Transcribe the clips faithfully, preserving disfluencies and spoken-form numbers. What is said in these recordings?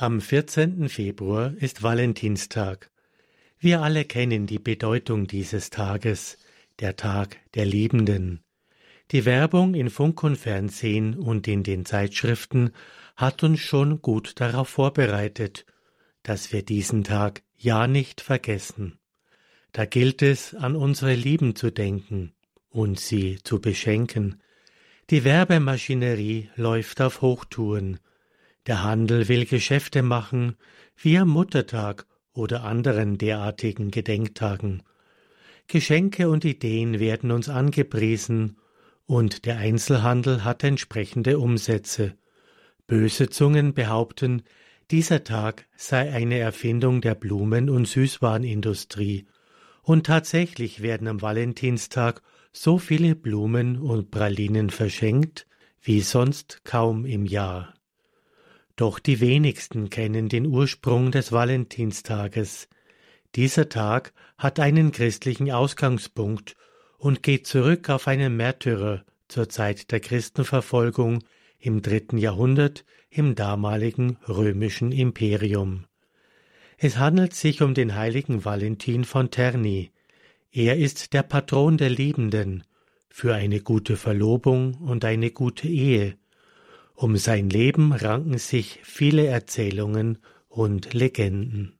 Am vierzehnten Februar ist Valentinstag. Wir alle kennen die Bedeutung dieses Tages, der Tag der Liebenden. Die Werbung in Funk und Fernsehen und in den Zeitschriften hat uns schon gut darauf vorbereitet, dass wir diesen Tag ja nicht vergessen. Da gilt es, an unsere Lieben zu denken und sie zu beschenken. Die Werbemaschinerie läuft auf Hochtouren. Der Handel will Geschäfte machen, wie am Muttertag oder anderen derartigen Gedenktagen. Geschenke und Ideen werden uns angepriesen und der Einzelhandel hat entsprechende Umsätze. Böse Zungen behaupten, dieser Tag sei eine Erfindung der Blumen- und Süßwarenindustrie. Und tatsächlich werden am Valentinstag so viele Blumen und Pralinen verschenkt, wie sonst kaum im Jahr. Doch die wenigsten kennen den Ursprung des Valentinstages. Dieser Tag hat einen christlichen Ausgangspunkt und geht zurück auf einen Märtyrer zur Zeit der Christenverfolgung im dritten Jahrhundert im damaligen römischen Imperium. Es handelt sich um den heiligen Valentin von Terni. Er ist der Patron der Liebenden für eine gute Verlobung und eine gute Ehe. Um sein Leben ranken sich viele Erzählungen und Legenden.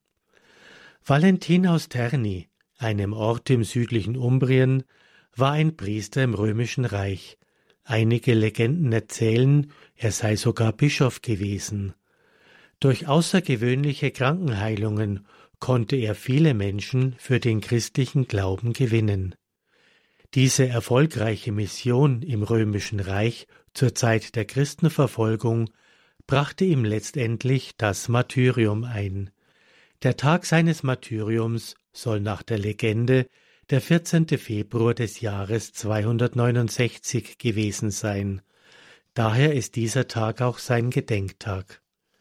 Valentin aus Terni, einem Ort im südlichen Umbrien, war ein Priester im Römischen Reich. Einige Legenden erzählen, er sei sogar Bischof gewesen. Durch außergewöhnliche Krankenheilungen konnte er viele Menschen für den christlichen Glauben gewinnen. Diese erfolgreiche Mission im Römischen Reich zur Zeit der Christenverfolgung brachte ihm letztendlich das Martyrium ein. Der Tag seines Martyriums soll nach der Legende der vierzehnte Februar des Jahres zweihundertneunundsechzig gewesen sein. Daher ist dieser Tag auch sein Gedenktag.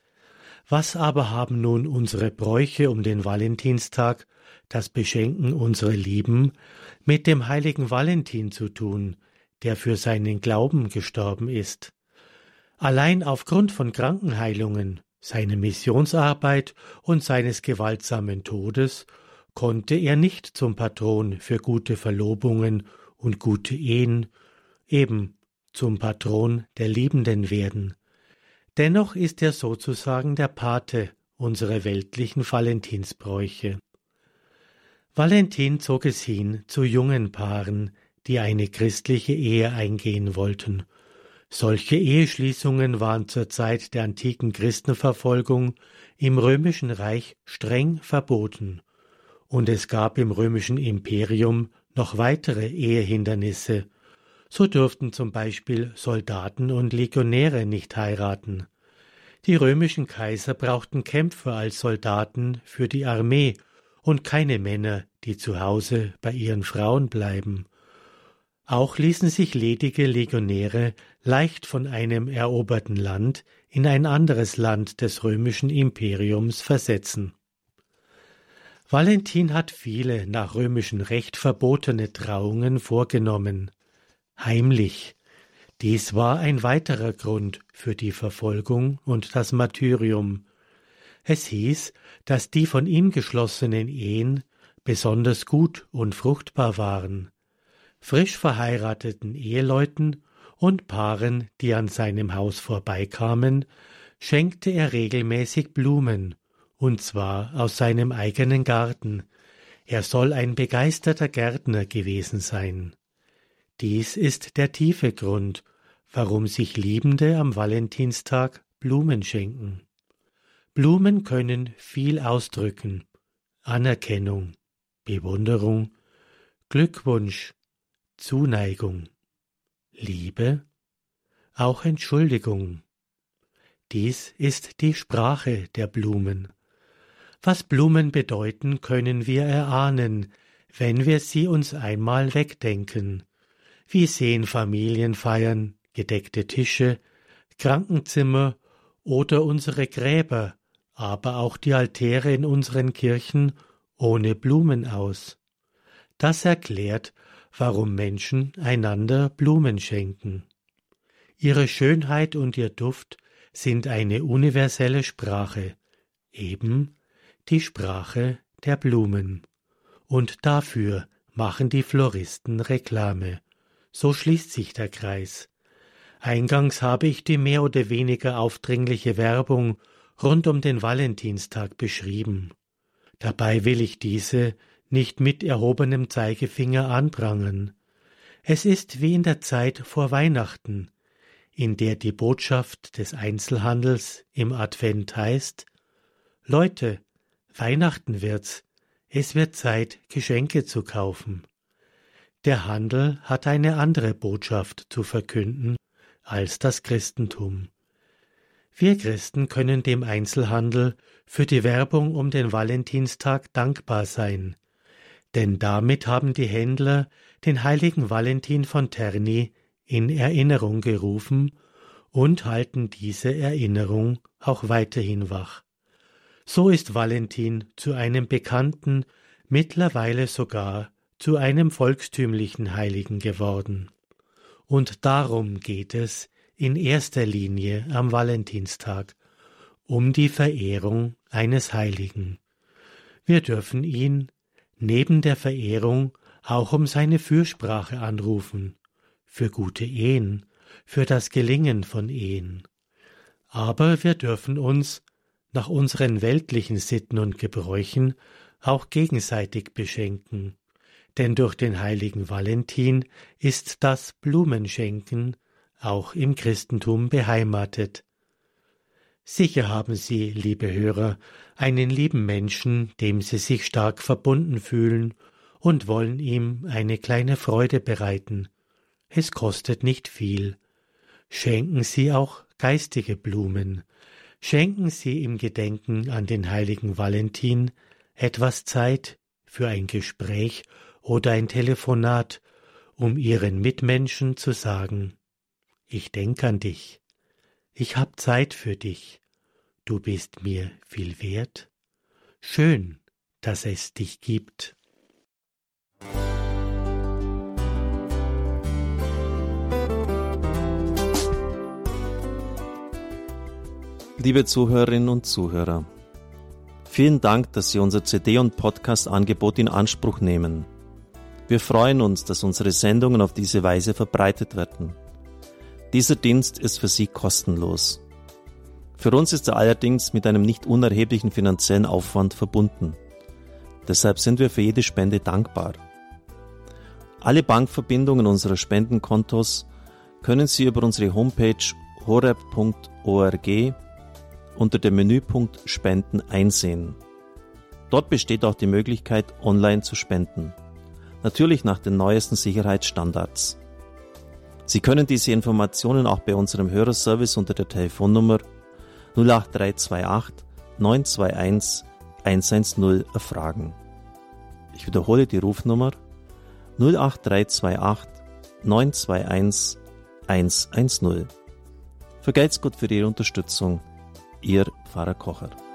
Was aber haben nun unsere Bräuche um den Valentinstag, das Beschenken unserer Lieben, mit dem heiligen Valentin zu tun, der für seinen Glauben gestorben ist? Allein aufgrund von Krankenheilungen, seiner Missionsarbeit und seines gewaltsamen Todes konnte er nicht zum Patron für gute Verlobungen und gute Ehen, eben zum Patron der Liebenden werden. Dennoch ist er sozusagen der Pate unserer weltlichen Valentinsbräuche. Valentin zog es hin zu jungen Paaren, die eine christliche Ehe eingehen wollten. Solche Eheschließungen waren zur Zeit der antiken Christenverfolgung im Römischen Reich streng verboten. Und es gab im Römischen Imperium noch weitere Ehehindernisse. So durften zum Beispiel Soldaten und Legionäre nicht heiraten. Die römischen Kaiser brauchten Kämpfer als Soldaten für die Armee und keine Männer, die zu Hause bei ihren Frauen bleiben. Auch ließen sich ledige Legionäre leicht von einem eroberten Land in ein anderes Land des römischen Imperiums versetzen. Valentin hat viele nach römischem Recht verbotene Trauungen vorgenommen. Heimlich. Dies war ein weiterer Grund für die Verfolgung und das Martyrium. Es hieß, dass die von ihm geschlossenen Ehen besonders gut und fruchtbar waren. Frisch verheirateten Eheleuten und Paaren, die an seinem Haus vorbeikamen, schenkte er regelmäßig Blumen, und zwar aus seinem eigenen Garten. Er soll ein begeisterter Gärtner gewesen sein. Dies ist der tiefe Grund, warum sich Liebende am Valentinstag Blumen schenken. Blumen können viel ausdrücken: Anerkennung, Bewunderung, Glückwunsch, Zuneigung, Liebe, auch Entschuldigung. Dies ist die Sprache der Blumen. Was Blumen bedeuten, können wir erahnen, wenn wir sie uns einmal wegdenken. Wie sehen Familienfeiern, gedeckte Tische, Krankenzimmer oder unsere Gräber, aber auch die Altäre in unseren Kirchen ohne Blumen aus? Das erklärt, warum Menschen einander Blumen schenken. Ihre Schönheit und ihr Duft sind eine universelle Sprache, Eben die Sprache der Blumen. Und dafür machen die Floristen Reklame. So schließt sich der Kreis. Eingangs habe ich die mehr oder weniger aufdringliche Werbung rund um den Valentinstag beschrieben. Dabei will ich diese nicht mit erhobenem Zeigefinger anprangern. Es ist wie in der Zeit vor Weihnachten, in der die Botschaft des Einzelhandels im Advent heißt: Leute, Weihnachten wird's, es wird Zeit, Geschenke zu kaufen. Der Handel hat eine andere Botschaft zu verkünden als das Christentum. Wir Christen können dem Einzelhandel für die Werbung um den Valentinstag dankbar sein, denn damit haben die Händler den heiligen Valentin von Terni in Erinnerung gerufen und halten diese Erinnerung auch weiterhin wach. So ist Valentin zu einem bekannten, mittlerweile sogar zu einem volkstümlichen Heiligen geworden. Und darum geht es in erster Linie am Valentinstag, um die Verehrung eines Heiligen. Wir dürfen ihn neben der Verehrung auch um seine Fürsprache anrufen, für gute Ehen, für das Gelingen von Ehen. Aber wir dürfen uns nach unseren weltlichen Sitten und Gebräuchen auch gegenseitig beschenken, denn durch den heiligen Valentin ist das Blumenschenken auch im Christentum beheimatet. Sicher haben Sie, liebe Hörer, einen lieben Menschen, dem Sie sich stark verbunden fühlen und wollen ihm eine kleine Freude bereiten. Es kostet nicht viel. Schenken Sie auch geistige Blumen. Schenken Sie im Gedenken an den heiligen Valentin etwas Zeit für ein Gespräch oder ein Telefonat, um Ihren Mitmenschen zu sagen: Ich denke an dich, ich hab Zeit für dich, du bist mir viel wert. Schön, dass es dich gibt. Liebe Zuhörerinnen und Zuhörer, vielen Dank, dass Sie unser C D- und Podcast-Angebot in Anspruch nehmen. Wir freuen uns, dass unsere Sendungen auf diese Weise verbreitet werden. Dieser Dienst ist für Sie kostenlos. Für uns ist er allerdings mit einem nicht unerheblichen finanziellen Aufwand verbunden. Deshalb sind wir für jede Spende dankbar. Alle Bankverbindungen unserer Spendenkontos können Sie über unsere Homepage horeb punkt org unter dem Menüpunkt Spenden einsehen. Dort besteht auch die Möglichkeit, online zu spenden. Natürlich nach den neuesten Sicherheitsstandards. Sie können diese Informationen auch bei unserem Hörerservice unter der Telefonnummer null acht drei zwei acht neun zwei eins eins eins null erfragen. Ich wiederhole die Rufnummer null acht drei zwei acht neun zwei eins eins eins null. Vergelt's Gott für Ihre Unterstützung. Ihr Pfarrer Kocher.